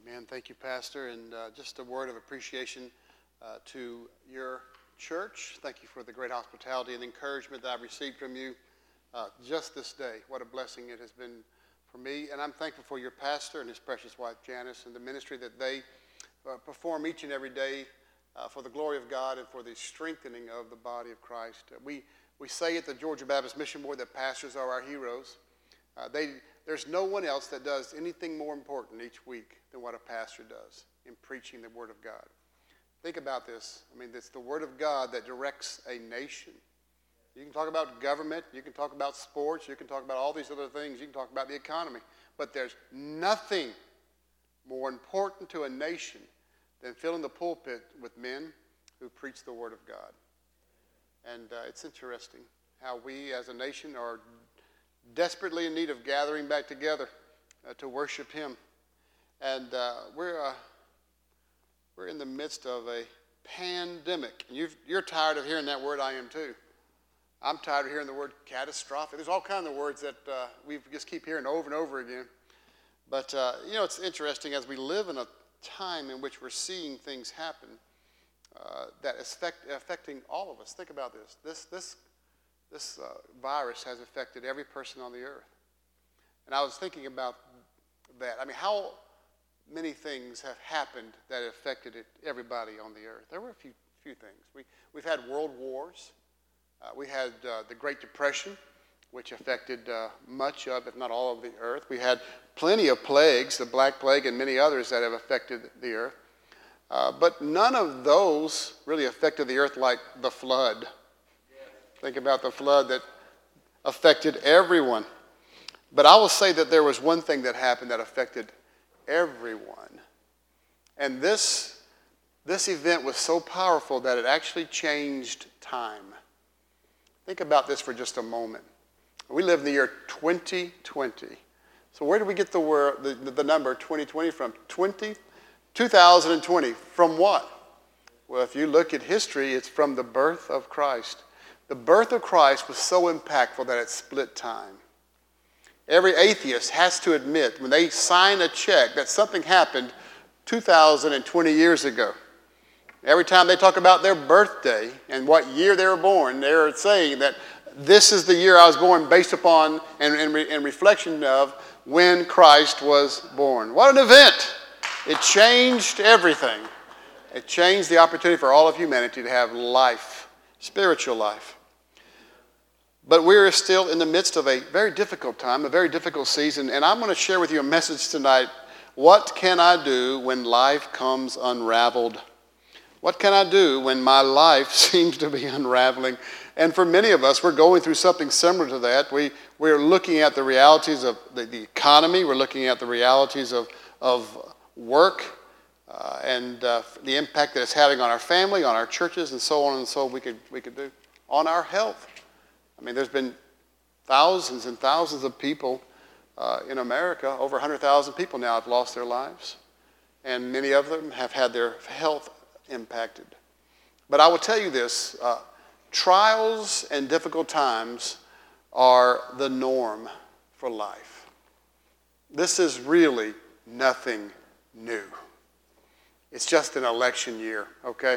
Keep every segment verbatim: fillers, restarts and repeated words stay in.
Amen. Thank you, Pastor. And uh, just a word of appreciation uh, to your church. Thank you for the great hospitality and encouragement that I've received from you uh, just this day. What a blessing it has been for me. And I'm thankful for your pastor and his precious wife, Janice, and the ministry that they uh, perform each and every day uh, for the glory of God and for the strengthening of the body of Christ. Uh, we, we say at the Georgia Baptist Mission Board that pastors are our heroes. Uh, they, there's no one else that does anything more important each week than what a pastor does in preaching the Word of God. Think about this. I mean, it's the Word of God that directs a nation. You can talk about government, you can talk about sports, you can talk about all these other things, you can talk about the economy, but there's nothing more important to a nation than filling the pulpit with men who preach the Word of God. And uh, it's interesting how we as a nation are desperately in need of gathering back together uh, to worship Him. And uh, we're uh, we're in the midst of a pandemic. And you've, you're tired of hearing that word. I am too. I'm tired of hearing the word catastrophic. There's all kinds of words that uh, we just keep hearing over and over again. But, uh, you know, it's interesting as we live in a time in which we're seeing things happen uh, that is affect, affecting all of us. Think about this. This, this This uh, virus has affected every person on the earth. And I was thinking about that. I mean, how many things have happened that affected it, everybody on the earth? There were a few few things. We, we've had world wars. Uh, we had uh, the Great Depression, which affected uh, much of, if not all of the earth. We had plenty of plagues, the Black Plague and many others that have affected the earth. Uh, but none of those really affected the earth like the flood. Think about the flood that affected everyone. But I will say that there was one thing that happened that affected everyone. And this, this event was so powerful that it actually changed time. Think about this for just a moment. We live in the year twenty twenty. So where did we get the, word, the, the number twenty twenty from? twenty, two thousand twenty. From what? Well, if you look at history, it's from the birth of Christ. The birth of Christ was so impactful that it split time. Every atheist has to admit when they sign a check that something happened two thousand twenty years ago. Every time they talk about their birthday and what year they were born, they're saying that this is the year I was born based upon and in re, reflection of when Christ was born. What an event! It changed everything. It changed the opportunity for all of humanity to have life, spiritual life. But we're still in the midst of a very difficult time, a very difficult season, and I'm going to share with you a message tonight. What can I do when life comes unraveled? What can I do when my life seems to be unraveling? And for many of us, we're going through something similar to that. We, we're looking at the realities of the, the economy. We're looking at the realities of, of work uh, and uh, the impact that it's having on our family, on our churches, and so on and so we could, we could do, on our health. I mean, there's been thousands and thousands of people uh, in America, over one hundred thousand people now have lost their lives. And many of them have had their health impacted. But I will tell you this, uh, trials and difficult times are the norm for life. This is really nothing new. It's just an election year, okay?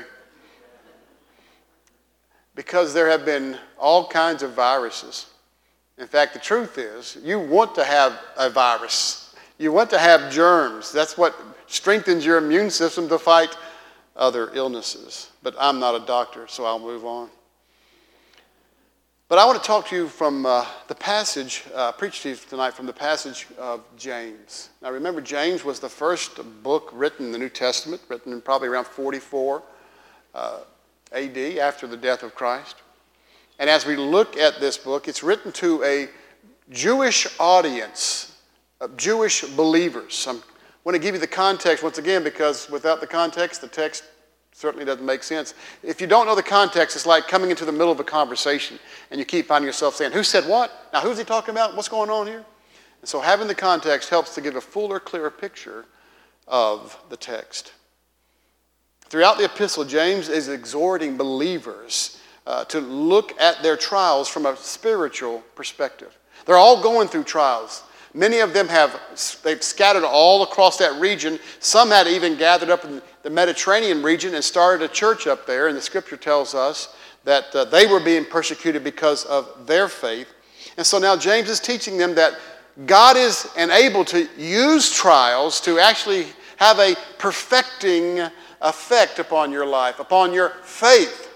Because there have been all kinds of viruses. In fact, the truth is, you want to have a virus. You want to have germs. That's what strengthens your immune system to fight other illnesses. But I'm not a doctor, so I'll move on. But I want to talk to you from uh, the passage, uh, preach to you tonight from the passage of James. Now remember, James was the first book written in the New Testament, written in probably around forty-four uh, A D, after the death of Christ. And as we look at this book, it's written to a Jewish audience, of Jewish believers. I want to give you the context once again, because without the context, the text certainly doesn't make sense. If you don't know the context, it's like coming into the middle of a conversation and you keep finding yourself saying, who said what? Now who's he talking about? What's going on here? And so having the context helps to give a fuller, clearer picture of the text. Throughout the epistle, James is exhorting believers uh, to look at their trials from a spiritual perspective. They're all going through trials. Many of them have, they've scattered all across that region. Some had even gathered up in the Mediterranean region and started a church up there. And the scripture tells us that uh, they were being persecuted because of their faith. And so now James is teaching them that God is able to use trials to actually have a perfecting effect upon your life, upon your faith.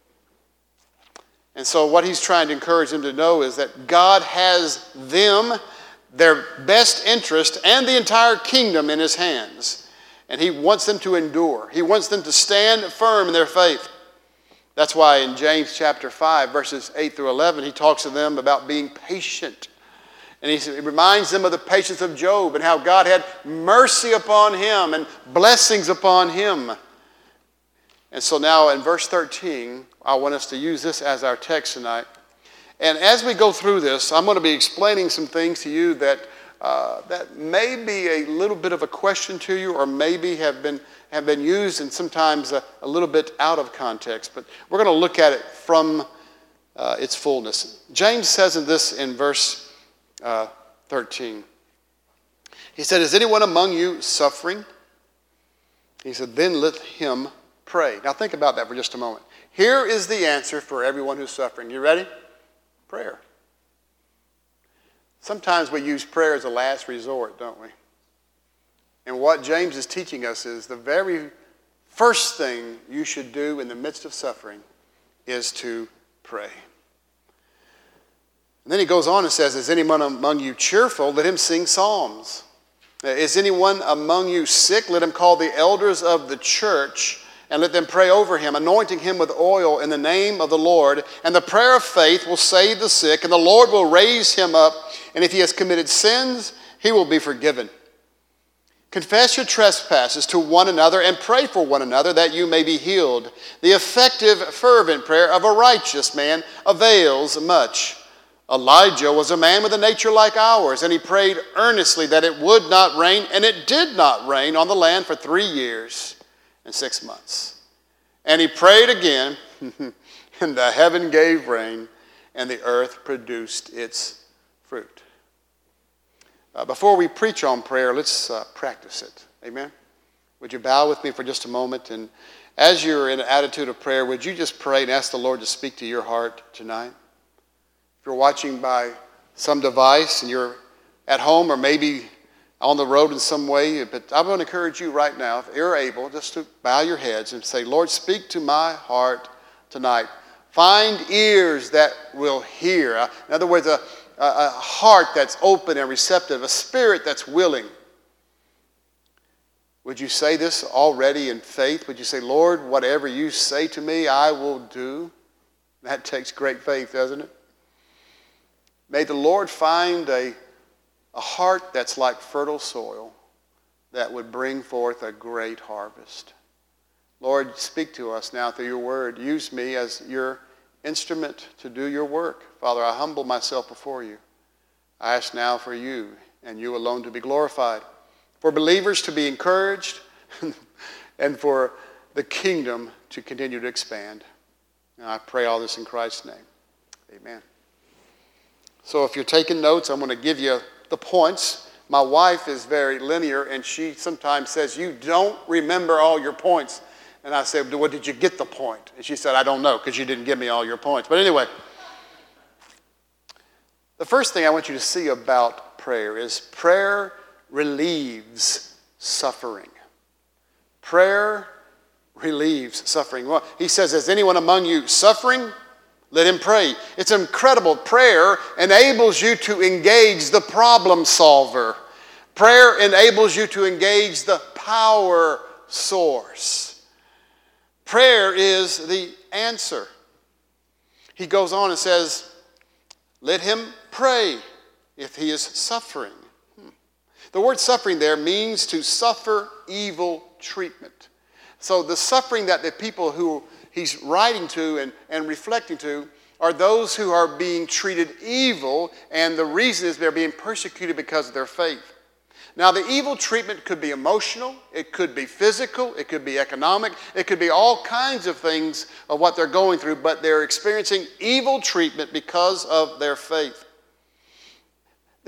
And so what he's trying to encourage them to know is that God has them, their best interest, and the entire kingdom in his hands. And he wants them to endure. He wants them to stand firm in their faith. That's why in James chapter five, verses eight through eleven, he talks to them about being patient. And he reminds them of the patience of Job and how God had mercy upon him and blessings upon him. And so now in verse thirteen, I want us to use this as our text tonight. And as we go through this, I'm going to be explaining some things to you that uh, that may be a little bit of a question to you, or maybe have been have been used and sometimes a, a little bit out of context. But we're going to look at it from uh, its fullness. James says in this in verse Uh, thirteen. He said, is anyone among you suffering? He said, then let him pray. Now think about that for just a moment. Here is the answer for everyone who's suffering. You ready? Prayer. Sometimes we use prayer as a last resort, don't we? And what James is teaching us is the very first thing you should do in the midst of suffering is to pray. And then he goes on and says, is anyone among you cheerful? Let him sing psalms. Is anyone among you sick? Let him call the elders of the church and let them pray over him, anointing him with oil in the name of the Lord. And the prayer of faith will save the sick, and the Lord will raise him up. And if he has committed sins, he will be forgiven. Confess your trespasses to one another and pray for one another that you may be healed. The effective, fervent prayer of a righteous man avails much. Elijah was a man with a nature like ours, and he prayed earnestly that it would not rain, and it did not rain on the land for three years and six months. And he prayed again, and the heaven gave rain, and the earth produced its fruit. Uh, before we preach on prayer, let's uh, practice it. Amen? Would you bow with me for just a moment? And as you're in an attitude of prayer, would you just pray and ask the Lord to speak to your heart tonight? If you're watching by some device and you're at home or maybe on the road in some way, but I'm going to encourage you right now, if you're able, just to bow your heads and say, Lord, speak to my heart tonight. Find ears that will hear. In other words, a, a, a heart that's open and receptive, a spirit that's willing. Would you say this already in faith? Would you say, Lord, whatever you say to me, I will do? That takes great faith, doesn't it? May the Lord find a, a heart that's like fertile soil that would bring forth a great harvest. Lord, speak to us now through your word. Use me as your instrument to do your work. Father, I humble myself before you. I ask now for you and you alone to be glorified, for believers to be encouraged, and for the kingdom to continue to expand. And I pray all this in Christ's name. Amen. So if you're taking notes, I'm going to give you the points. My wife is very linear, and she sometimes says, you don't remember all your points. And I said, well, did you get the point? And she said, I don't know, because you didn't give me all your points. But anyway, the first thing I want you to see about prayer is prayer relieves suffering. Prayer relieves suffering. Well, he says, is anyone among you suffering? Let him pray. It's incredible. Prayer enables you to engage the problem solver. Prayer enables you to engage the power source. Prayer is the answer. He goes on and says, let him pray if he is suffering. Hmm. The word suffering there means to suffer evil treatment. So the suffering that the people who he's writing to and, and reflecting to are those who are being treated evil, and the reason is they're being persecuted because of their faith. Now, the evil treatment could be emotional, it could be physical, it could be economic, it could be all kinds of things of what they're going through, but they're experiencing evil treatment because of their faith.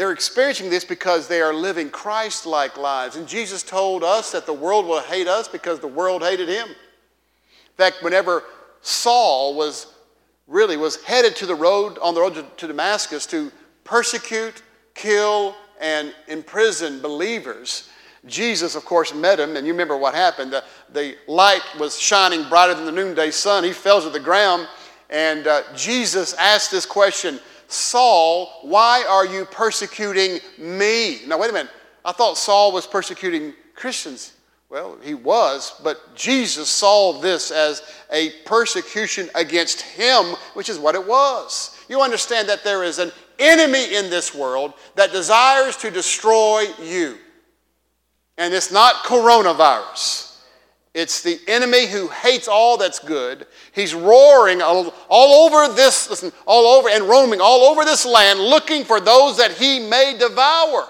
They're experiencing this because they are living Christ-like lives. And Jesus told us that the world will hate us because the world hated him. In fact, whenever Saul was really was headed to the road, on the road to, to Damascus to persecute, kill, and imprison believers, Jesus, of course, met him, and you remember what happened. The, the light was shining brighter than the noonday sun. He fell to the ground, and uh, Jesus asked this question, Saul, why are you persecuting me? Now, wait a minute. I thought Saul was persecuting Christians. Well, he was, but Jesus saw this as a persecution against him, which is what it was. You understand that there is an enemy in this world that desires to destroy you. And it's not coronavirus. It's the enemy who hates all that's good. He's roaring all, all over this, listen, all over and roaming all over this land looking for those that he may devour.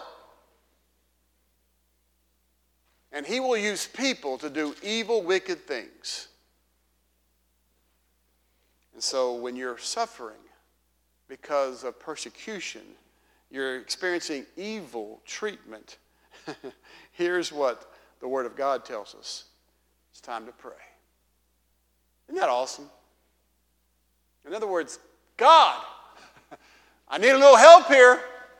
And he will use people to do evil, wicked things. And so when you're suffering because of persecution, you're experiencing evil treatment, here's what the Word of God tells us. It's time to pray. Isn't that awesome? In other words, God, I need a little help here.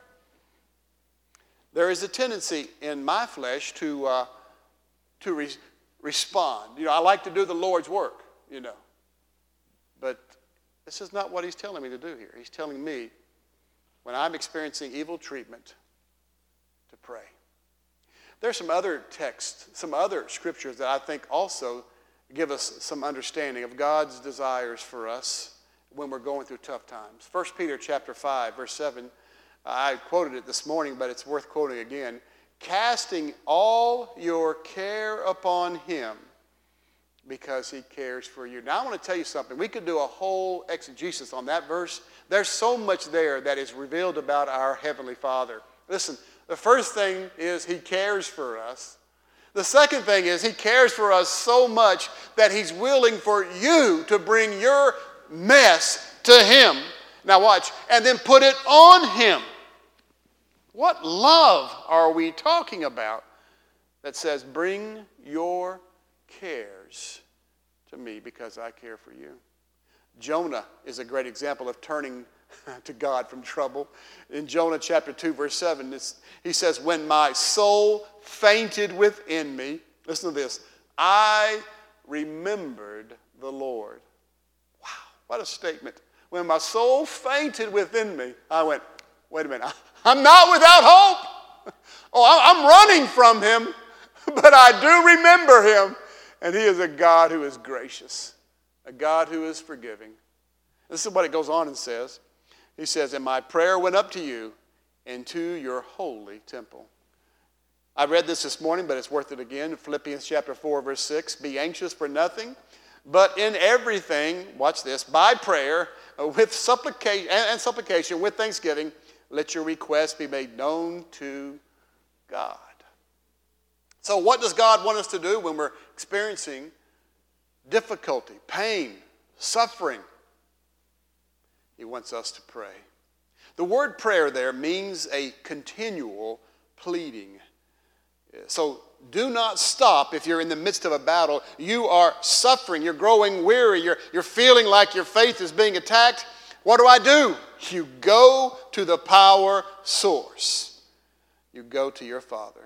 There is a tendency in my flesh to uh, to re- respond. You know, I like to do the Lord's work, you know. But this is not what he's telling me to do here. He's telling me when I'm experiencing evil treatment to pray. There's some other texts, some other scriptures that I think also give us some understanding of God's desires for us when we're going through tough times. First Peter chapter five, verse seven, I quoted it this morning, but it's worth quoting again. Casting all your care upon him because he cares for you. Now I want to tell you something. We could do a whole exegesis on that verse. There's so much there that is revealed about our Heavenly Father. Listen, the first thing is he cares for us. The second thing is he cares for us so much that he's willing for you to bring your mess to him. Now watch. And then put it on him. What love are we talking about that says, bring your cares to me because I care for you? Jonah is a great example of turning to God from trouble. In Jonah chapter two, verse seven, he says, when my soul fainted within me, listen to this, I remembered the Lord. Wow, what a statement. When my soul fainted within me, I went, wait a minute, I'm not without hope. Oh, I'm running from him, but I do remember him. And he is a God who is gracious, a God who is forgiving. This is what it goes on and says. He says, and my prayer went up to you into your holy temple. I read this this morning, but it's worth it again. Philippians chapter four, verse six, be anxious for nothing, but in everything, watch this, by prayer, with supplication and supplication, with thanksgiving, let your requests be made known to God. So what does God want us to do when we're experiencing difficulty, pain, suffering? He wants us to pray. The word prayer there means a continual pleading. So do not stop if you're in the midst of a battle. You are suffering. You're growing weary. You're, you're feeling like your faith is being attacked. What do I do? You go to the power source. You go to your Father.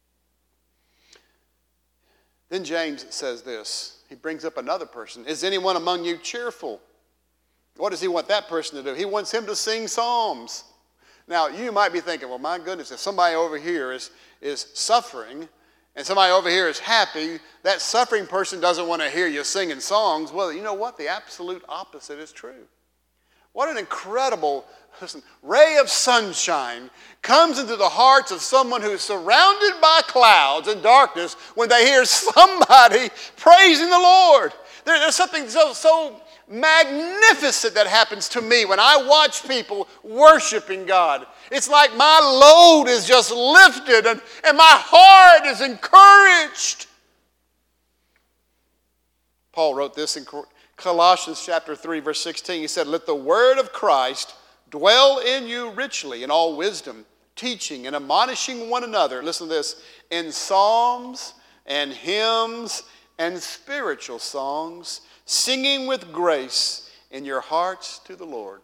Then James says this. He brings up another person. Is anyone among you cheerful? What does he want that person to do? He wants him to sing psalms. Now, you might be thinking, well, my goodness, if somebody over here is, is suffering and somebody over here is happy, that suffering person doesn't want to hear you singing songs. Well, you know what? The absolute opposite is true. What an incredible listen, ray of sunshine comes into the hearts of someone who is surrounded by clouds and darkness when they hear somebody praising the Lord. There, there's something so, so magnificent that happens to me when I watch people worshiping God. It's like my load is just lifted and, and my heart is encouraged. Paul wrote this in Colossians chapter three, verse sixteen. He said, let the word of Christ dwell in you richly in all wisdom, teaching and admonishing one another, listen to this, in psalms and hymns and spiritual songs, singing with grace in your hearts to the Lord.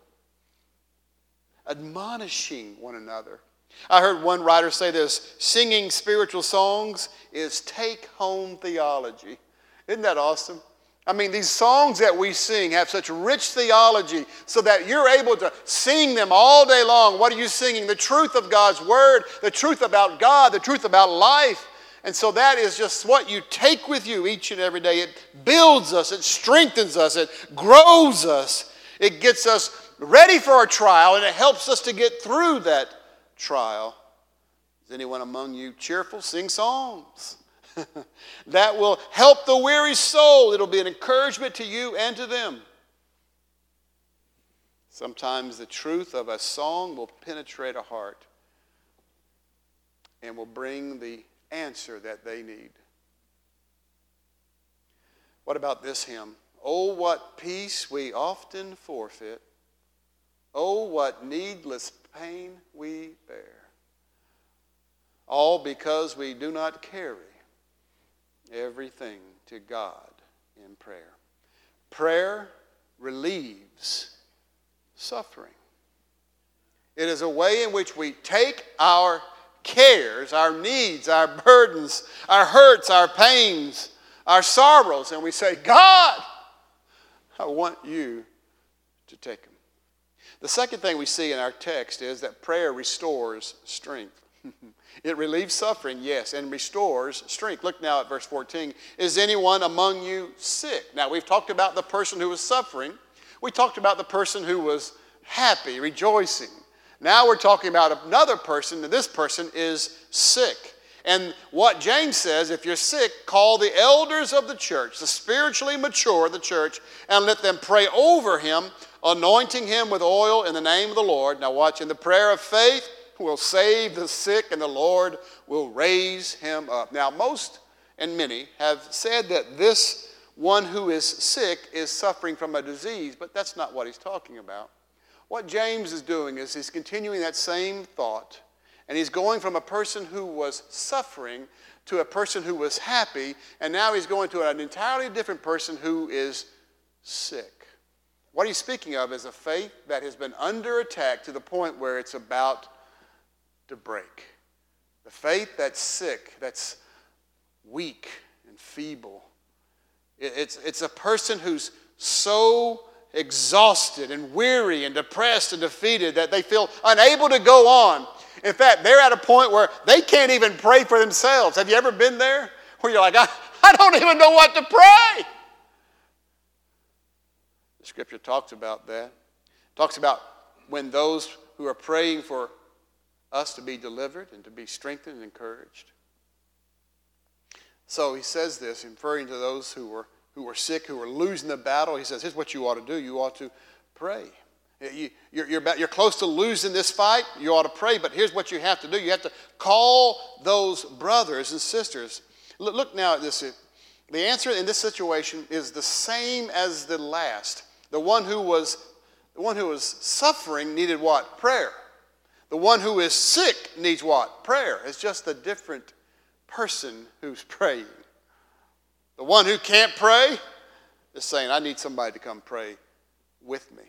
Admonishing one another. I heard one writer say this, singing spiritual songs is take-home theology. Isn't that awesome? I mean, these songs that we sing have such rich theology so that you're able to sing them all day long. What are you singing? The truth of God's Word, the truth about God, the truth about life. And so that is just what you take with you each and every day. It builds us, it strengthens us, it grows us. It gets us ready for a trial, and it helps us to get through that trial. Is anyone among you cheerful? Sing songs. That will help the weary soul. It'll be an encouragement to you and to them. Sometimes the truth of a song will penetrate a heart and will bring the answer that they need. What about this hymn? Oh, what peace we often forfeit. Oh, what needless pain we bear. All because we do not carry everything to God in prayer. Prayer relieves suffering. It is a way in which we take our cares, our needs, our burdens, our hurts, our pains, our sorrows, and we say, God, I want you to take them. The second thing we see in our text is that prayer restores strength. It relieves suffering, yes, and restores strength. Look now at verse fourteen. Is anyone among you sick? Now, we've talked about the person who was suffering. We talked about the person who was happy, rejoicing. Now we're talking about another person, and this person is sick. And what James says, if you're sick, call the elders of the church, the spiritually mature of the church, and let them pray over him, anointing him with oil in the name of the Lord. Now watch, in the prayer of faith will save the sick, and the Lord will raise him up. Now most and many have said that this one who is sick is suffering from a disease, but that's not what he's talking about. What James is doing is he's continuing that same thought, and he's going from a person who was suffering to a person who was happy, and now he's going to an entirely different person who is sick. What he's speaking of is a faith that has been under attack to the point where it's about to break. The faith that's sick, that's weak and feeble. It's, it's a person who's so exhausted and weary and depressed and defeated that they feel unable to go on. In fact, they're at a point where they can't even pray for themselves. Have you ever been there? Where you're like, I, I don't even know what to pray. The scripture talks about that. It talks about when those who are praying for us to be delivered and to be strengthened and encouraged. So he says this, referring to those who were who were sick, who were losing the battle. He says, here's what you ought to do. You ought to pray. You, you're, you're, about, you're close to losing this fight. You ought to pray, but here's what you have to do. You have to call those brothers and sisters. Look, look now at this. The answer in this situation is the same as the last. The one who was, the one who was suffering needed what? Prayer. The one who is sick needs what? Prayer. It's just a different person who's praying. The one who can't pray is saying, I need somebody to come pray with me.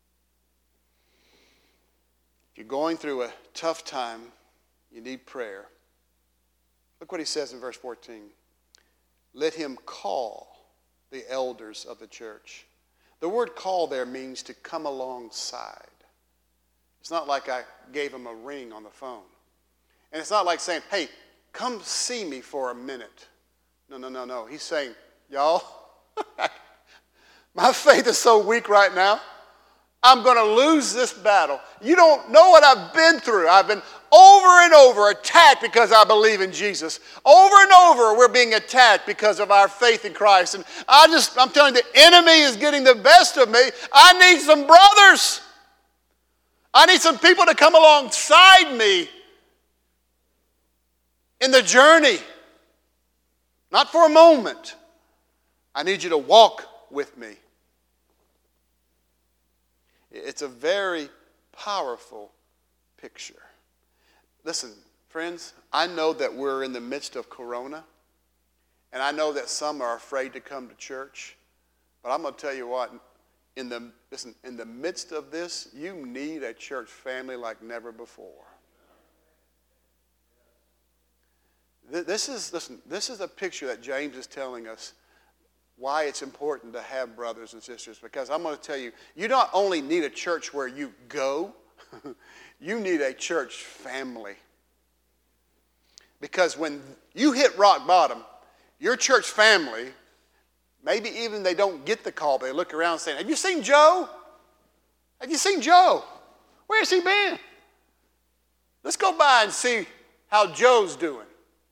If you're going through a tough time, you need prayer. Look what he says in verse fourteen. Let him call the elders of the church. The word call there means to come alongside. It's not like I gave him a ring on the phone. And it's not like saying, hey, come see me for a minute. No, no, no, no. He's saying, y'all, my faith is so weak right now. I'm going to lose this battle. You don't know what I've been through. I've been over and over attacked because I believe in Jesus. Over and over we're being attacked because of our faith in Christ. And I just, I'm telling you, the enemy is getting the best of me. I need some brothers. I need some people to come alongside me in the journey. Not for a moment. I need you to walk with me. It's a very powerful picture. listen, friends, I know that we're in the midst of Corona, and I know that some are afraid to come to church, but I'm going to tell you what, in the, listen, in the midst of this, you need a church family like never before. This is, listen, this is a picture that James is telling us why it's important to have brothers and sisters. Because I'm going to tell you, you not only need a church where you go, you need a church family. Because when you hit rock bottom, your church family, maybe even they don't get the call, but they look around saying, have you seen Joe? Have you seen Joe? Where has he been? Let's go by and see how Joe's doing.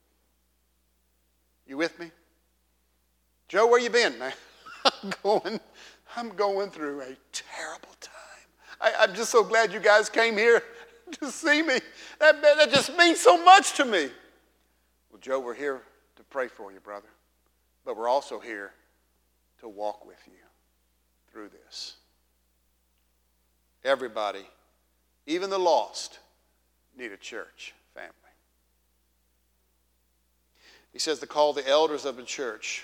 You with me? Joe, where you been, man? I'm going, I'm going through a terrible time. I, I'm just so glad you guys came here to see me. That, that just means so much to me. Well, Joe, we're here to pray for you, brother. But we're also here to walk with you through this. Everybody, even the lost, need a church family. He says to call the elders of the church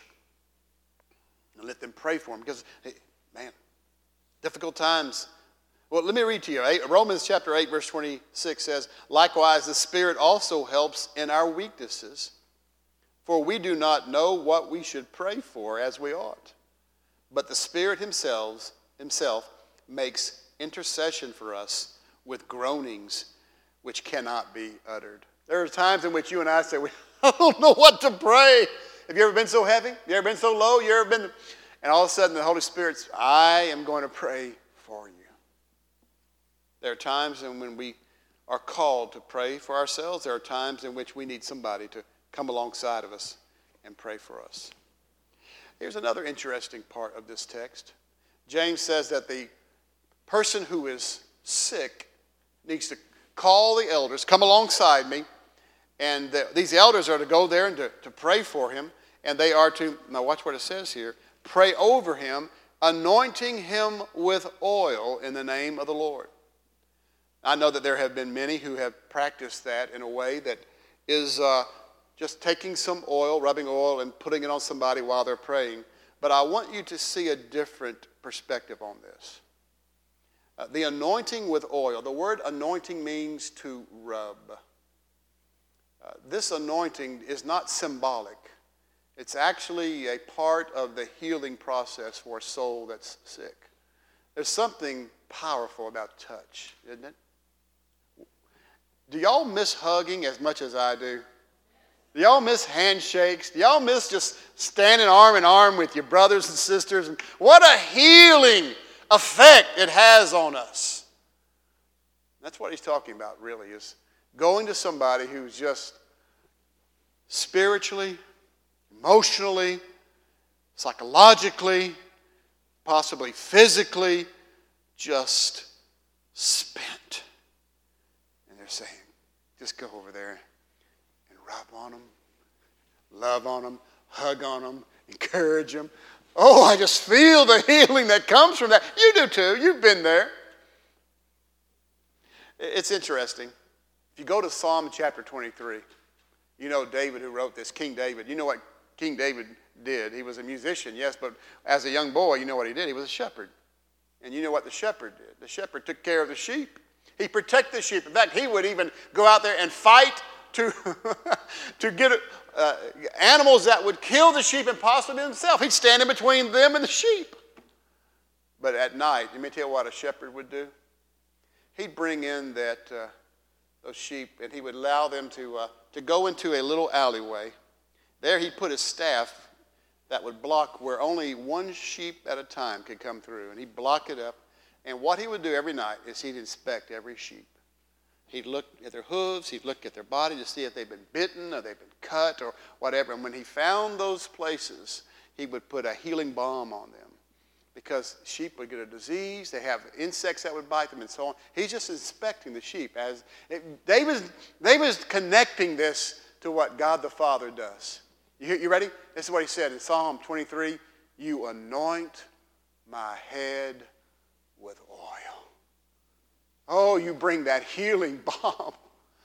and let them pray for them. Because, hey, man, difficult times. Well, let me read to you. Romans chapter eight, verse twenty-six says, likewise, the Spirit also helps in our weaknesses, for we do not know what we should pray for as we ought. But the Spirit himself, himself makes intercession for us with groanings which cannot be uttered. There are times in which you and I say, I don't know what to pray. Have you ever been so heavy? You ever been so low? You ever been, and all of a sudden the Holy Spirit's, I am going to pray for you. There are times in when we are called to pray for ourselves. There are times in which we need somebody to come alongside of us and pray for us. Here's another interesting part of this text. James says that the person who is sick needs to call the elders, come alongside me, and the, these elders are to go there and to, to pray for him, and they are to, now watch what it says here, pray over him, anointing him with oil in the name of the Lord. I know that there have been many who have practiced that in a way that is uh, just taking some oil, rubbing oil, and putting it on somebody while they're praying. But I want you to see a different perspective on this. Uh, the anointing with oil, the word anointing means to rub. Uh, this anointing is not symbolic. It's actually a part of the healing process for a soul that's sick. There's something powerful about touch, isn't it? Do y'all miss hugging as much as I do? Do y'all miss handshakes? Do y'all miss just standing arm in arm with your brothers and sisters? And what a healing effect it has on us. That's what he's talking about, really, is going to somebody who's just spiritually, emotionally, psychologically, possibly physically, just spent. And they're saying, just go over there and rub on them, love on them, hug on them, encourage them. Oh, I just feel the healing that comes from that. You do too. You've been there. It's interesting. If you go to Psalm chapter twenty-three, you know David who wrote this, King David. You know what King David did. He was a musician, yes, but as a young boy, you know what he did. He was a shepherd. And you know what the shepherd did. The shepherd took care of the sheep. He protected the sheep. In fact, he would even go out there and fight to, to get uh, animals that would kill the sheep and possibly himself. He'd stand in between them and the sheep. But at night, let me tell you what a shepherd would do. He'd bring in that uh, those sheep, and he would allow them to, uh, to go into a little alleyway. There he'd put his staff that would block where only one sheep at a time could come through, and he'd block it up. And what he would do every night is he'd inspect every sheep. He'd look at their hooves, he'd look at their body to see if they've been bitten or they've been cut or whatever. And when he found those places, he would put a healing balm on them. Because sheep would get a disease, they have insects that would bite them and so on. He's just inspecting the sheep. As it, David, David is connecting this to what God the Father does. You, you ready? This is what he said in Psalm twenty-three. You anoint my head with oil. Oh, you bring that healing balm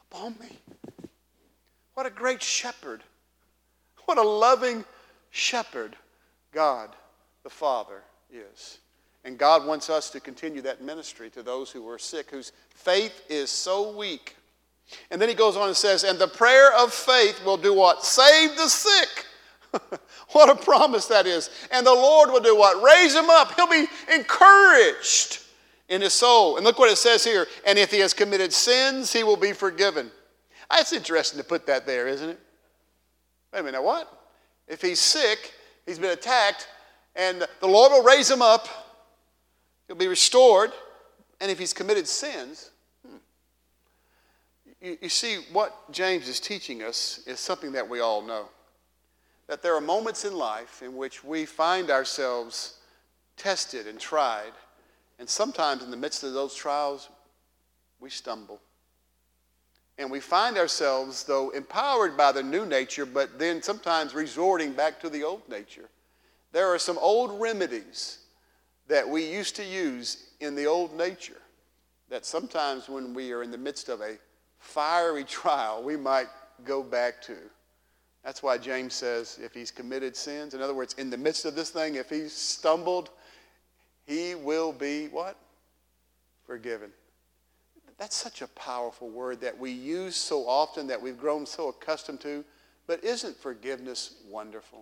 upon me. What a great shepherd. What a loving shepherd God the Father is. And God wants us to continue that ministry to those who are sick, whose faith is so weak. And then he goes on and says, and the prayer of faith will do what? Save the sick. What a promise that is. And the Lord will do what? Raise him up. He'll be encouraged in his soul. And look what it says here. And if he has committed sins, he will be forgiven. That's interesting to put that there, isn't it? Wait a minute, what? If he's sick, he's been attacked, and the Lord will raise him up. He'll be restored. And if he's committed sins, hmm. you, you see, what James is teaching us is something that we all know. That there are moments in life in which we find ourselves tested and tried. And sometimes in the midst of those trials, we stumble. And we find ourselves, though, empowered by the new nature, but then sometimes resorting back to the old nature. There are some old remedies that we used to use in the old nature that sometimes when we are in the midst of a fiery trial, we might go back to. That's why James says if he's committed sins, in other words, in the midst of this thing, if he's stumbled, he will be what? Forgiven. That's such a powerful word that we use so often, that we've grown so accustomed to. But isn't forgiveness wonderful?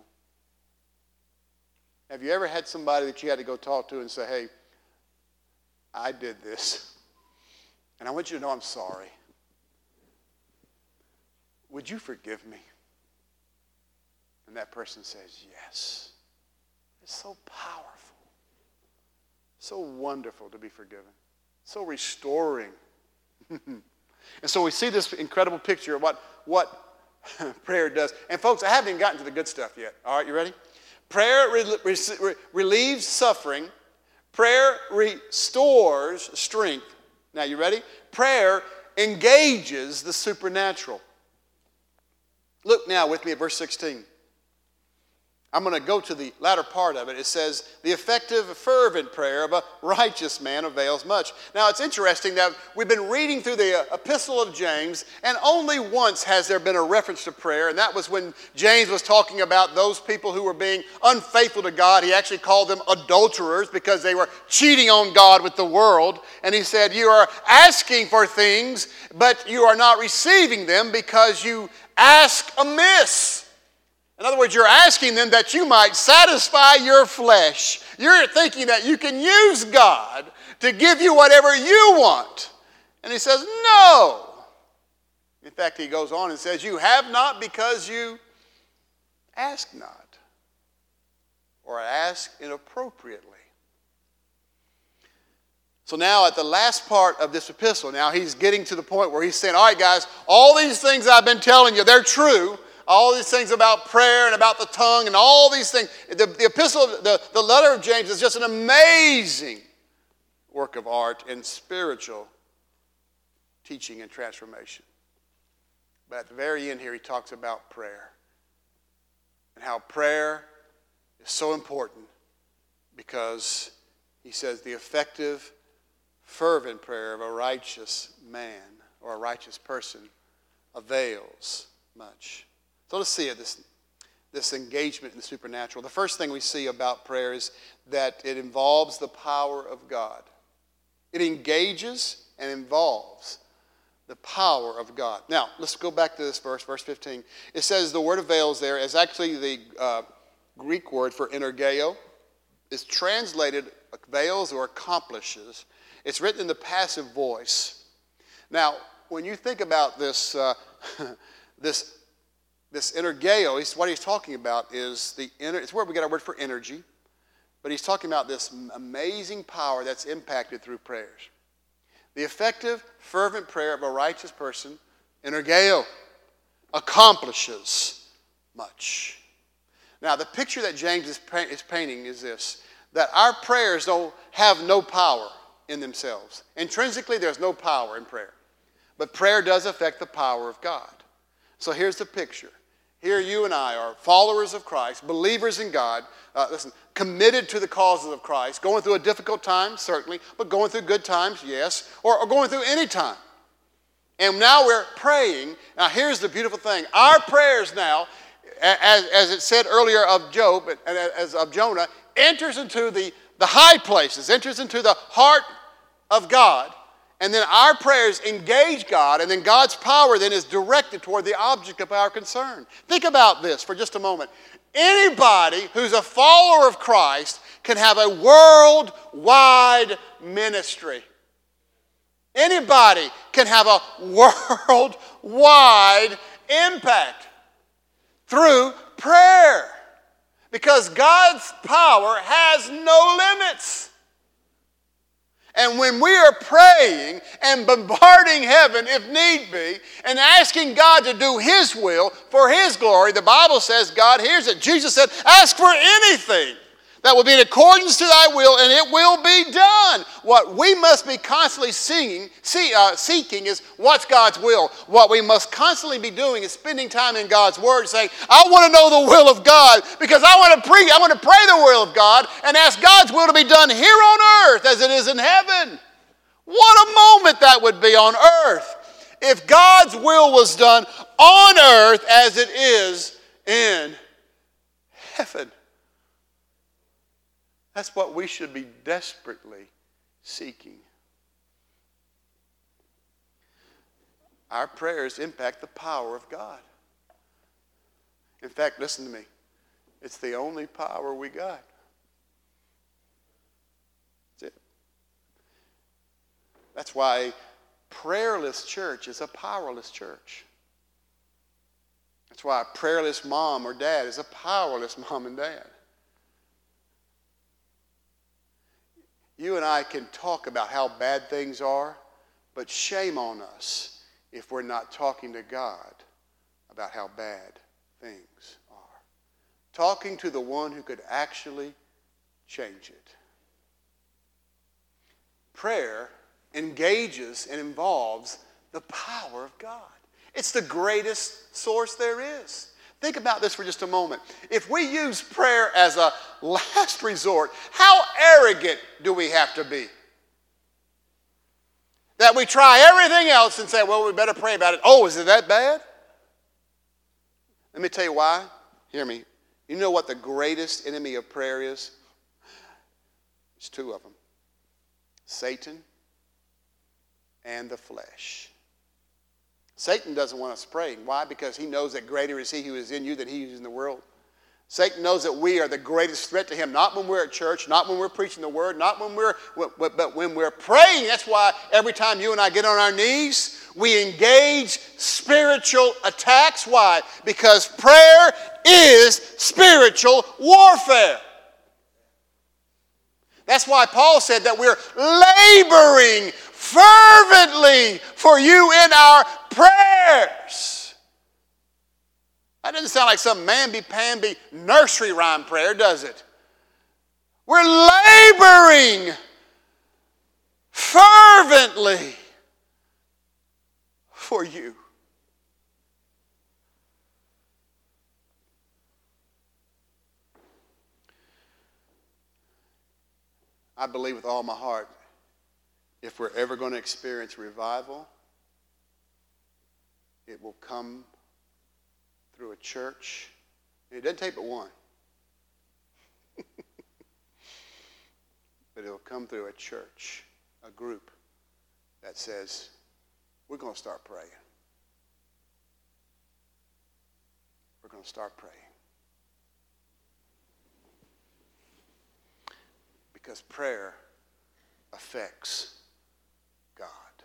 Have you ever had somebody that you had to go talk to and say, hey, I did this, and I want you to know I'm sorry. Would you forgive me? And that person says, yes. It's so powerful. So wonderful to be forgiven. So restoring. And so we see this incredible picture of what, what prayer does. And folks, I haven't even gotten to the good stuff yet. All right, you ready? Prayer re- re- relieves suffering. Prayer restores strength. Now, you ready? Prayer engages the supernatural. Look now with me at verse sixteen. I'm going to go to the latter part of it. It says, the effective, fervent prayer of a righteous man avails much. Now, it's interesting that we've been reading through the epistle of James, and only once has there been a reference to prayer, and that was when James was talking about those people who were being unfaithful to God. He actually called them adulterers because they were cheating on God with the world. And he said, you are asking for things, but you are not receiving them because you ask amiss. In other words, you're asking them that you might satisfy your flesh. You're thinking that you can use God to give you whatever you want. And he says, no. In fact, he goes on and says, you have not because you ask not, or ask inappropriately. So now at the last part of this epistle, now he's getting to the point where he's saying, all right, guys, all these things I've been telling you, they're true. All these things about prayer and about the tongue and all these things. The, the epistle, the, the letter of James is just an amazing work of art and spiritual teaching and transformation. But at the very end here, he talks about prayer and how prayer is so important because he says the effective, fervent prayer of a righteous man or a righteous person avails much. So let's see this, this engagement in the supernatural. The first thing we see about prayer is that it involves the power of God. It engages and involves the power of God. Now, let's go back to this verse, verse fifteen. It says the word avails there is actually the uh, Greek word for energeo. It's translated avails or accomplishes. It's written in the passive voice. Now, when you think about this, uh, this This energeo, what he's talking about is the inner, it's where we get our word for energy, but he's talking about this amazing power that's impacted through prayers. The effective, fervent prayer of a righteous person, energeo, accomplishes much. Now, the picture that James is, is painting is this, that our prayers don't have no power in themselves. Intrinsically, there's no power in prayer, but prayer does affect the power of God. So here's the picture. Here you and I are followers of Christ, believers in God, uh, listen, committed to the causes of Christ, going through a difficult time, certainly, but going through good times, yes, or, or going through any time. And now we're praying. Now here's the beautiful thing. Our prayers now, as, as it said earlier of Job, as of Jonah, enters into the, the high places, enters into the heart of God. And then our prayers engage God, and then God's power then is directed toward the object of our concern. Think about this for just a moment. Anybody who's a follower of Christ can have a worldwide ministry. Anybody can have a worldwide impact through prayer, because God's power has no limits. And when we are praying and bombarding heaven, if need be, and asking God to do His will for His glory, the Bible says God hears it. Jesus said, ask for anything that will be in accordance to thy will, and it will be done. What we must be constantly singing, see, uh, seeking is what's God's will. What we must constantly be doing is spending time in God's Word, saying, I want to know the will of God, because I want to pre- I want to pray the will of God and ask God's will to be done here on earth as it is in heaven. What a moment that would be on earth if God's will was done on earth as it is in heaven. That's what we should be desperately seeking. Our prayers impact the power of God. In fact, listen to me. It's the only power we got. That's it. That's why a prayerless church is a powerless church. That's why a prayerless mom or dad is a powerless mom and dad. You and I can talk about how bad things are, but shame on us if we're not talking to God about how bad things are. Talking to the one who could actually change it. Prayer engages and involves the power of God. It's the greatest source there is. Think about this for just a moment. If we use prayer as a last resort, how arrogant do we have to be? That we try everything else and say, well, we better pray about it. Oh, is it that bad? Let me tell you why. Hear me. You know what the greatest enemy of prayer is? There's two of them. Satan and the flesh. Satan doesn't want us praying. Why? Because he knows that greater is he who is in you than he who is in the world. Satan knows that we are the greatest threat to him, not when we're at church, not when we're preaching the word, not when we're, but when we're praying. That's why every time you and I get on our knees, we engage spiritual attacks. Why? Because prayer is spiritual warfare. That's why Paul said that we're laboring fervently for you in our prayers. That doesn't sound like some mamby-pamby nursery rhyme prayer, does it? We're laboring fervently for you. I believe with all my heart, if we're ever going to experience revival, it will come through a church. It doesn't take but one. But it'll come through a church, a group that says, we're going to start praying. We're going to start praying. Because prayer affects God.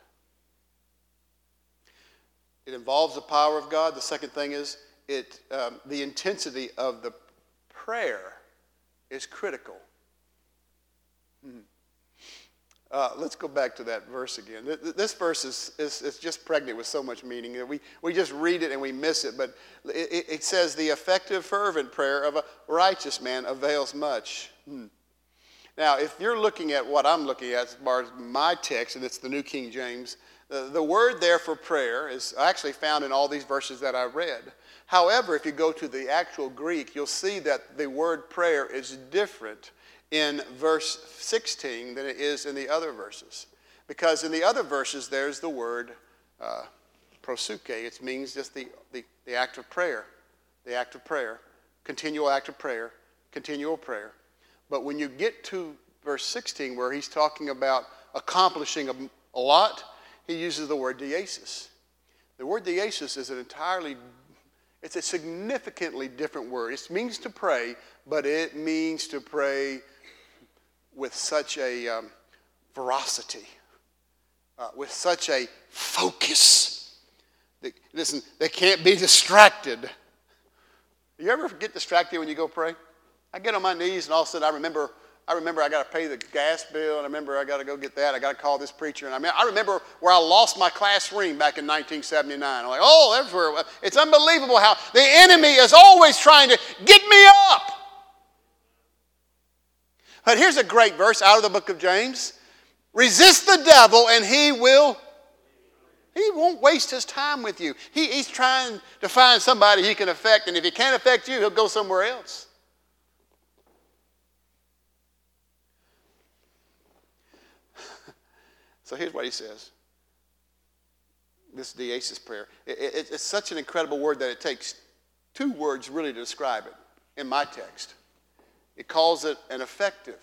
It involves the power of God. The second thing is it um, the intensity of the prayer is critical. Hmm. Uh, let's go back to that verse again. This verse is, is, is just pregnant with so much meaning. We, we just read it and we miss it. But it, it says the effective, fervent prayer of a righteous man avails much. Hmm. Now, if you're looking at what I'm looking at as far as my text, and it's the New King James, the, the word there for prayer is actually found in all these verses that I read. However, if you go to the actual Greek, you'll see that the word prayer is different in verse sixteen than it is in the other verses. Because in the other verses, there's the word uh, prosuke. It means just the, the, the act of prayer, the act of prayer, continual act of prayer, continual prayer. But when you get to verse sixteen, where he's talking about accomplishing a, a lot, he uses the word diesis. The word diesis is an entirely, it's a significantly different word. It means to pray, but it means to pray with such a um, veracity, uh, with such a focus. They, listen, they can't be distracted. You ever get distracted when you go pray? I get on my knees and all of a sudden I remember I remember I got to pay the gas bill, and I remember I got to go get that. I got to call this preacher. And I, mean, I remember where I lost my class ring back in nineteen seventy-nine. I'm like, oh, that's where, it's unbelievable how the enemy is always trying to get me up. But here's a great verse out of the book of James. Resist the devil, and he will, he won't waste his time with you. He, he's trying to find somebody he can affect, and if he can't affect you, he'll go somewhere else. So here's what he says. This diesis prayer. It, it, it's such an incredible word that it takes two words really to describe it in my text. It calls it an effective.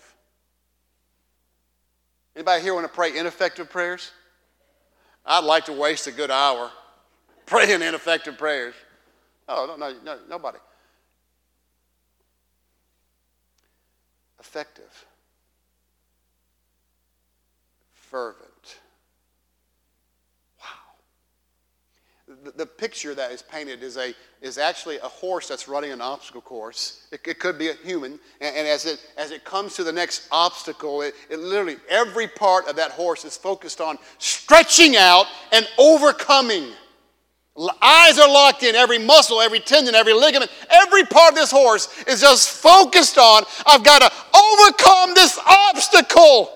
Anybody here want to pray ineffective prayers? I'd like to waste a good hour praying ineffective prayers. Oh, no, no, no, nobody. Effective. Fervent. Wow. The, the picture that is painted is a is actually a horse that's running an obstacle course. It, it could be a human, and, and as it as it comes to the next obstacle, it, it literally every part of that horse is focused on stretching out and overcoming. Eyes are locked in, every muscle, every tendon, every ligament, every part of this horse is just focused on, I've got to overcome this obstacle.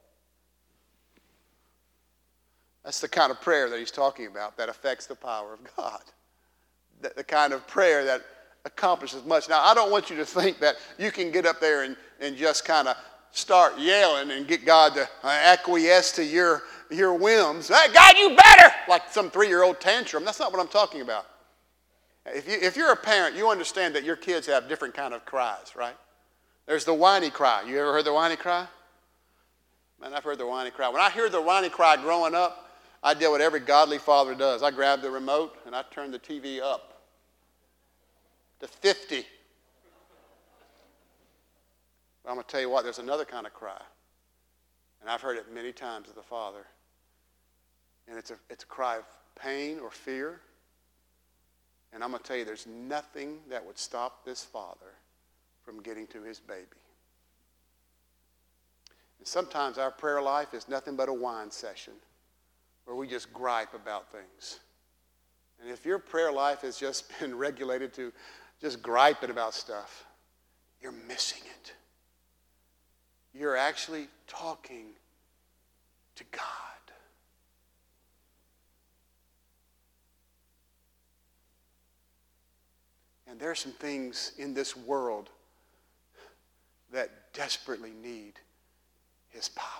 That's the kind of prayer that he's talking about that affects the power of God. The, the kind of prayer that accomplishes much. Now, I don't want you to think that you can get up there and, and just kind of start yelling and get God to uh, acquiesce to your, your whims. Hey, God, you better! Like some three-year-old tantrum. That's not what I'm talking about. If, you, if you're a parent, you understand that your kids have different kind of cries, right? There's the whiny cry. You ever heard the whiny cry? Man, I've heard the whiny cry. When I hear the whiny cry growing up, I did what every godly father does. I grabbed the remote and I turned the T V up to fifty. But I'm going to tell you what, there's another kind of cry. And I've heard it many times as a father. And it's a, it's a cry of pain or fear. And I'm going to tell you, there's nothing that would stop this father from getting to his baby. And sometimes our prayer life is nothing but a whine session, where we just gripe about things. And if your prayer life has just been regulated to just griping about stuff, you're missing it. You're actually talking to God. And there are some things in this world that desperately need his power.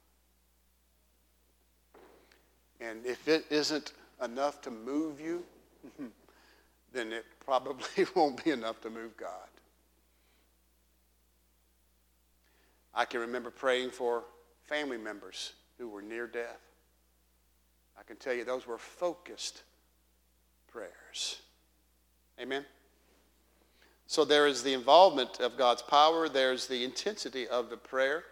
And if it isn't enough to move you, then it probably won't be enough to move God. I can remember praying for family members who were near death. I can tell you those were focused prayers. Amen? So there is the involvement of God's power. There's the intensity of the prayer.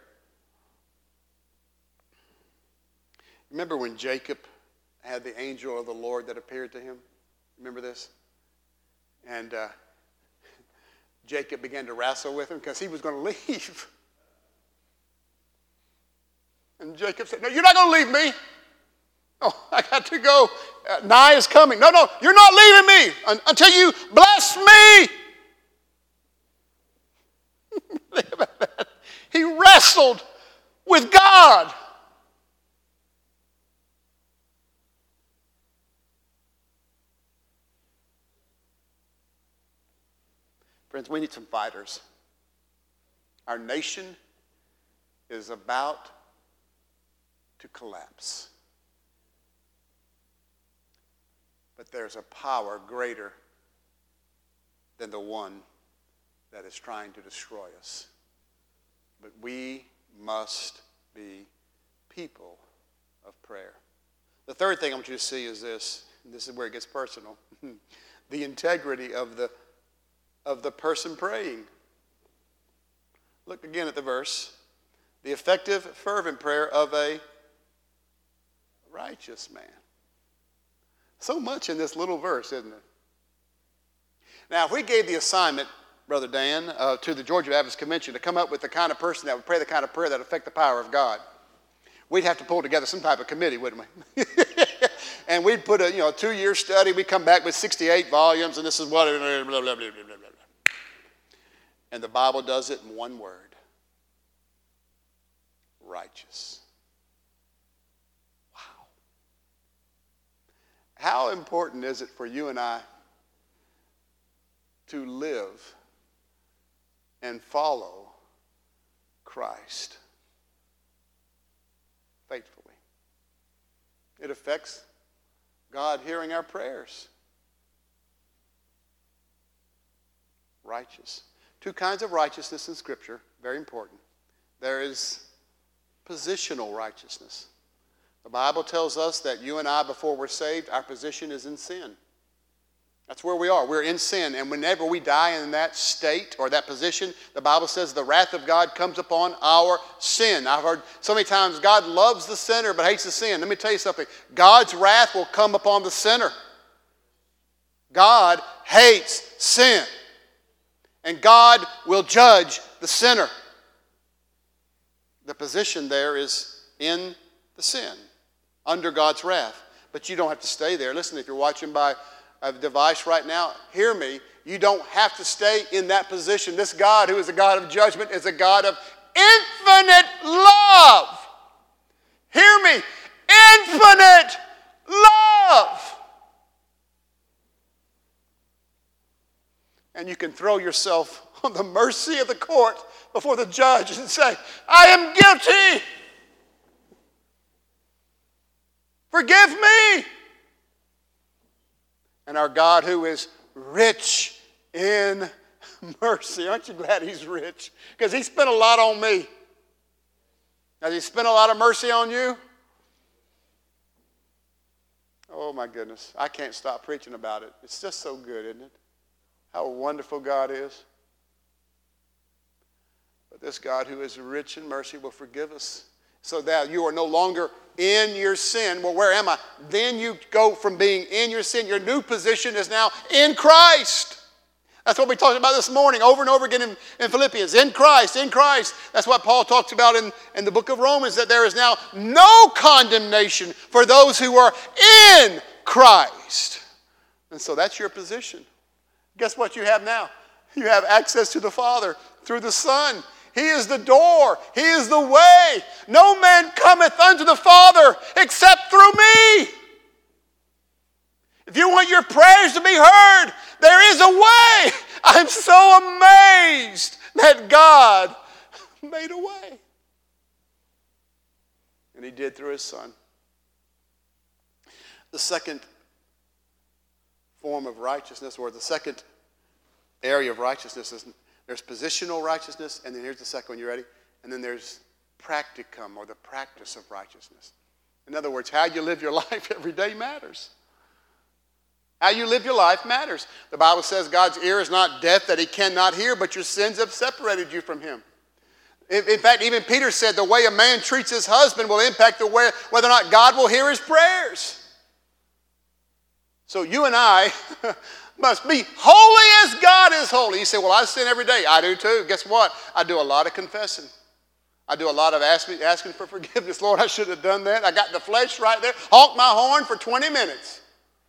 Remember when Jacob had the angel of the Lord that appeared to him? Remember this? And uh, Jacob began to wrestle with him because he was going to leave. And Jacob said, no, you're not going to leave me. Oh, I got to go. Uh, Nigh is coming. No, no, you're not leaving me un- until you bless me. Think about that. He wrestled with God. Friends, we need some fighters. Our nation is about to collapse. but there's a power greater than the one that is trying to destroy us. But we must be people of prayer. The third thing I want you to see is this, and this is where it gets personal, the integrity of the, of the person praying. Look again at the verse. The effective, fervent prayer of a righteous man. So much in this little verse, isn't it? Now, if we gave the assignment, Brother Dan, uh, to the Georgia Baptist Convention to come up with the kind of person that would pray the kind of prayer that would affect the power of God, we'd have to pull together some type of committee, wouldn't we? And we'd put a you know two-year study. We'd come back with sixty-eight volumes, and this is what, blah, blah, blah, blah, blah, blah. And the Bible does it in one word. Righteous. Wow. How important is it for you and I to live and follow Christ faithfully? It affects God hearing our prayers. Righteous. Two kinds of righteousness in Scripture, very important. There is positional righteousness. The Bible tells us that you and I, before we're saved, our position is in sin. That's where we are. We're in sin. And whenever we die in that state or that position, the Bible says the wrath of God comes upon our sin. I've heard so many times God loves the sinner but hates the sin. Let me tell you something. God's wrath will come upon the sinner. God hates sin. And God will judge the sinner. The position there is in the sin, under God's wrath. But you don't have to stay there. Listen, if you're watching by a device right now, hear me. You don't have to stay in that position. This God, who is a God of judgment, is a God of infinite love. Hear me. Infinite love. And you can throw yourself on the mercy of the court before the judge and say, I am guilty. Forgive me. And our God, who is rich in mercy. Aren't you glad he's rich? Because he spent a lot on me. Has he spent a lot of mercy on you? Oh my goodness. I can't stop preaching about it. It's just so good, isn't it? How wonderful God is. But this God who is rich in mercy will forgive us so that you are no longer in your sin. Well, where am I? Then you go from being in your sin. Your new position is now in Christ. That's what we talked about this morning over and over again in, in Philippians. In Christ, in Christ. That's what Paul talks about in, in the book of Romans, that there is now no condemnation for those who are in Christ. And so that's your position. Guess what you have now? You have access to the Father through the Son. He is the door. He is the way. No man cometh unto the Father except through me. If you want your prayers to be heard, there is a way. I'm so amazed that God made a way. And he did through his Son. The second form of righteousness, or the second area of righteousness, is there's positional righteousness, and then here's the second one. You ready? And then there's practicum, or the practice of righteousness. In other words, how you live your life every day matters. How you live your life matters. The Bible says God's ear is not deaf that he cannot hear, but your sins have separated you from him. In, in fact, even Peter said the way a man treats his husband will impact the way, whether or not God will hear his prayers. So you and I must be holy as God is holy. You say, well, I sin every day. I do too. Guess what? I do a lot of confessing. I do a lot of asking, asking for forgiveness. Lord, I should have done that. I got the flesh right there. Honk my horn for twenty minutes.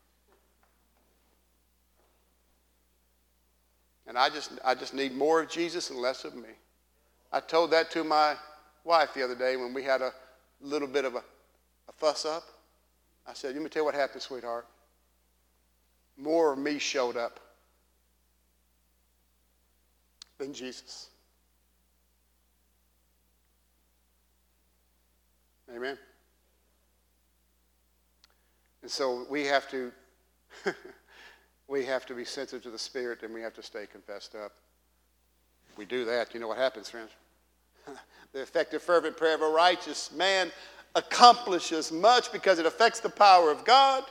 And I just, I just need more of Jesus and less of me. I told that to my wife the other day when we had a little bit of a, a fuss up. I said, let me tell you what happened, sweetheart. More of me showed up than Jesus. Amen. And so we have to we have to be sensitive to the Spirit, and we have to stay confessed up. If we do that, you know what happens, friends? The effective, fervent prayer of a righteous man accomplishes much because it affects the power of God.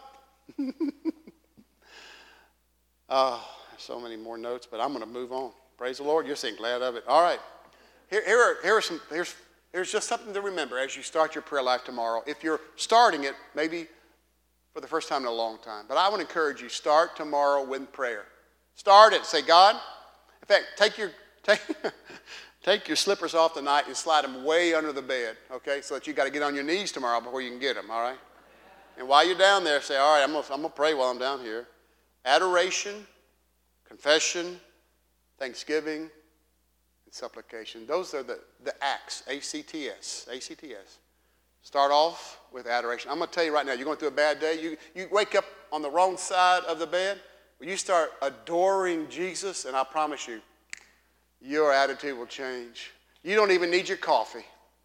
Oh, so many more notes, but I'm going to move on. Praise the Lord. You're saying glad of it. All right. Here, here, are, here are some, here's, here's just something to remember as you start your prayer life tomorrow. If you're starting it, maybe for the first time in a long time, but I want to encourage you, start tomorrow with prayer. Start it. Say, God, in fact, take your, take, take your slippers off tonight and slide them way under the bed, okay, so that you got to get on your knees tomorrow before you can get them, all right? And while you're down there, say, all right, I'm going to I'm gonna pray while I'm down here. Adoration, confession, thanksgiving, and supplication. Those are the, the acts, A C T S, A C T S. Start off with adoration. I'm going to tell you right now, you're going through a bad day. You, you wake up on the wrong side of the bed. When you start adoring Jesus, and I promise you, your attitude will change. You don't even need your coffee.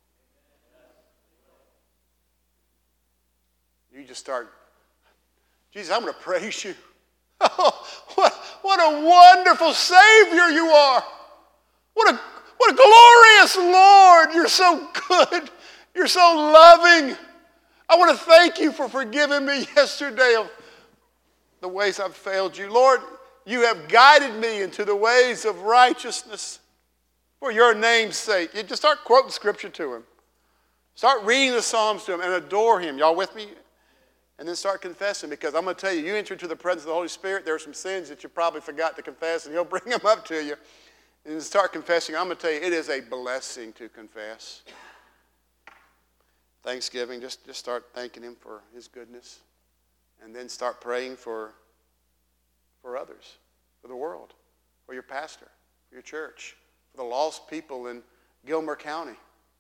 You just start, Jesus, I'm going to praise you. Oh, what, what a wonderful Savior you are. What a, what a glorious Lord. You're so good. You're so loving. I want to thank you for forgiving me yesterday of the ways I've failed you. Lord, you have guided me into the ways of righteousness for your name's sake. You just start quoting scripture to him. Start reading the Psalms to him and adore him. Y'all with me? And then start confessing, because I'm going to tell you, you enter into the presence of the Holy Spirit, there are some sins that you probably forgot to confess, and he'll bring them up to you. And start confessing. I'm going to tell you, it is a blessing to confess. Thanksgiving, just, just start thanking him for his goodness. And then start praying for, for others, for the world, for your pastor, for your church, for the lost people in Gilmer County.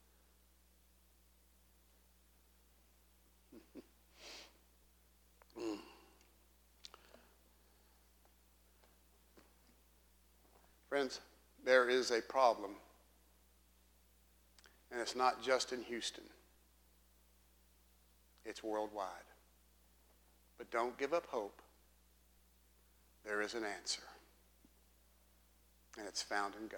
mm. Friends, there is a problem. And it's not just in Houston. It's worldwide. But don't give up hope. There is an answer. And it's found in God.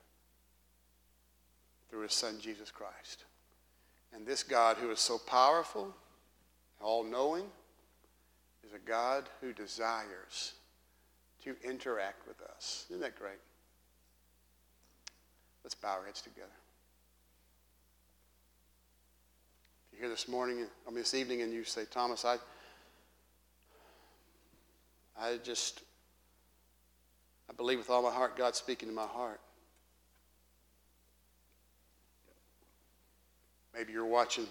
Through his Son, Jesus Christ. And this God who is so powerful, all-knowing, is a God who desires to interact with us. Isn't that great? Let's bow our heads together. If you're here this morning, I mean this evening, and you say, Thomas, I, I just, I believe with all my heart God's speaking to my heart. Maybe you're watching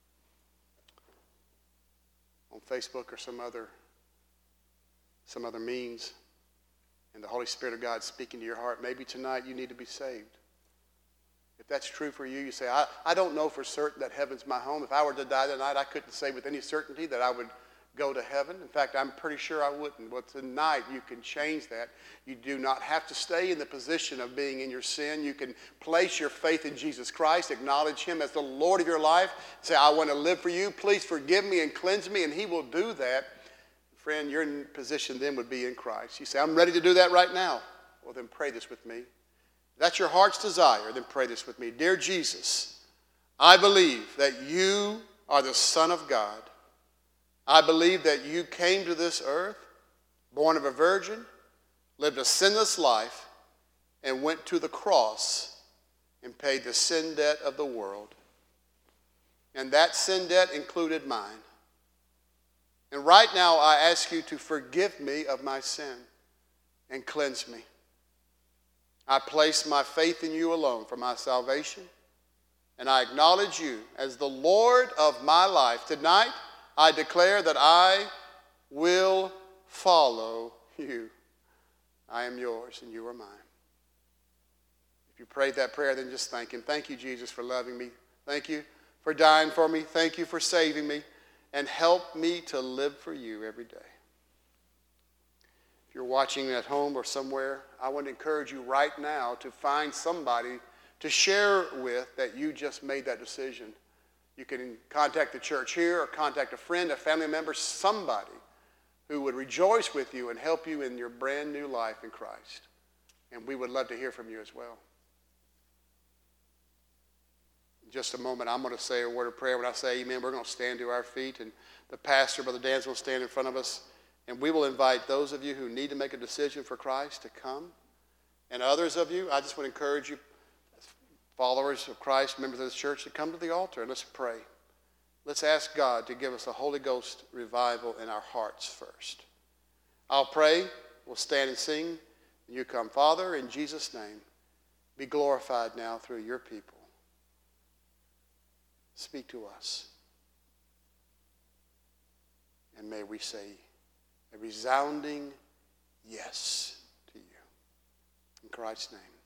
on Facebook or some other, some other means, and the Holy Spirit of God is speaking to your heart. Maybe tonight you need to be saved. If that's true for you, you say, I, I don't know for certain that heaven's my home. If I were to die tonight, I couldn't say with any certainty that I would go to heaven. In fact, I'm pretty sure I wouldn't. But tonight, you can change that. You do not have to stay in the position of being in your sin. You can place your faith in Jesus Christ, acknowledge him as the Lord of your life, say, I want to live for you. Please forgive me and cleanse me, and he will do that. Friend, your position then would be in Christ. You say, I'm ready to do that right now. Well, then pray this with me. If that's your heart's desire, then pray this with me. Dear Jesus, I believe that you are the Son of God. I believe that you came to this earth, born of a virgin, lived a sinless life, and went to the cross and paid the sin debt of the world. And that sin debt included mine. And right now I ask you to forgive me of my sin and cleanse me. I place my faith in you alone for my salvation, and I acknowledge you as the Lord of my life. Tonight, I declare that I will follow you. I am yours, and you are mine. If you prayed that prayer, then just thank him. Thank you, Jesus, for loving me. Thank you for dying for me. Thank you for saving me, and help me to live for you every day. If you're watching at home or somewhere, I want to encourage you right now to find somebody to share with that you just made that decision. You can contact the church here or contact a friend, a family member, somebody who would rejoice with you and help you in your brand new life in Christ. And we would love to hear from you as well. In just a moment, I'm going to say a word of prayer. When I say amen, we're going to stand to our feet, and the pastor, Brother Dan's, will stand in front of us, and we will invite those of you who need to make a decision for Christ to come. And others of you, I just would encourage you, followers of Christ, members of this church, to come to the altar and let's pray. Let's ask God to give us a Holy Ghost revival in our hearts first. I'll pray, we'll stand and sing, and you come. Father, in Jesus' name, be glorified now through your people. Speak to us. And may we say a resounding yes to you. In Christ's name.